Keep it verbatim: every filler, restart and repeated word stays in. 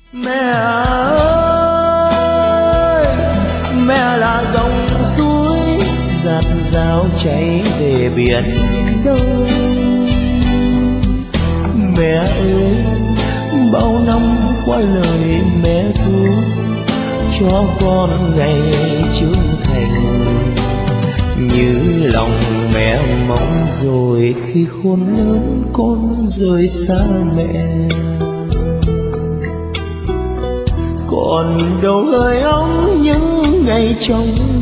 Mẹ ơi, mẹ là dòng suối dạt dào chảy về biển Đông. Mẹ ơi, bao năm qua lời mẹ ru cho con ngày trưởng thành, như lòng mẹ mong rồi khi khôn lớn con rời xa mẹ. Còn đâu hơi ấm những ngày trong